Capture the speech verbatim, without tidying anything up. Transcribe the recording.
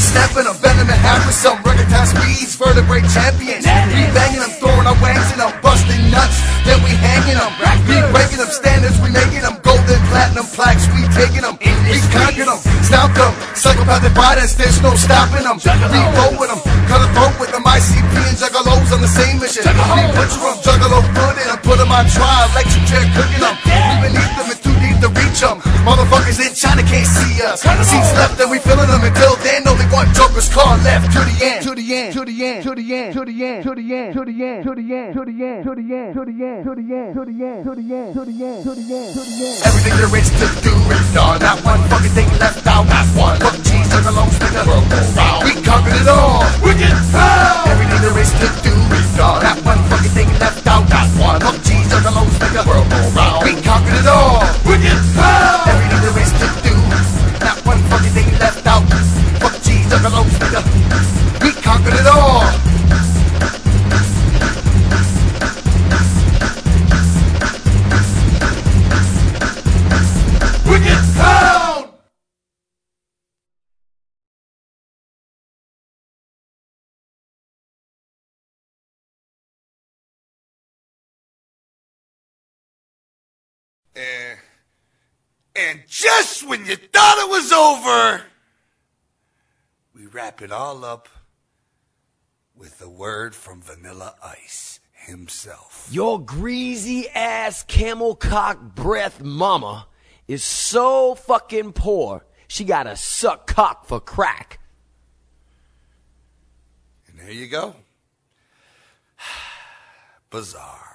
snapping them, bending them in half with some rugged-ass speeds, vertebrae champions. We banging them, throwing our wangs in them, busting nuts, then we hanging them. We breaking them standards, we making them golden platinum plaques, we taking them, we conquering them, stout them, psychopathic violence, there's no stopping them. We roll with them, cut a throat with them, I C P and juggalos on the same mission. We butcher them, juggalo good and put them on trial, electric chair cooking them. We beneath them, it's too deep to reach them. Motherfuckers in China can't see us. Seats left and we filling them until then. Only one Joker's car left to the end. To the end. To the end. To the end. To the end. To the end. To the end. To the end. To the end. To the end. To the end. To the end. To the end. To the end. To the end. To the end. To the end. Everything there is to do is done. Not one fucking thing left out. Not one. Fuck cheese, took a long spin the world go round. We conquered it all. We get proud. Everything there is to do is done. Not one fucking thing left out. Not one. Fuck cheese, took a long spin the world go round. We conquered it all. We get proud. Everything there is to do. Not one fucking thing left out. Fuck cheese, took a long spin the. We conquered it all. We get proud. And, and just when you thought it was over, we wrap it all up with a word from Vanilla Ice himself. Your greasy ass camel cock breath mama is so fucking poor, she gotta suck cock for crack. And there you go. Bizarre.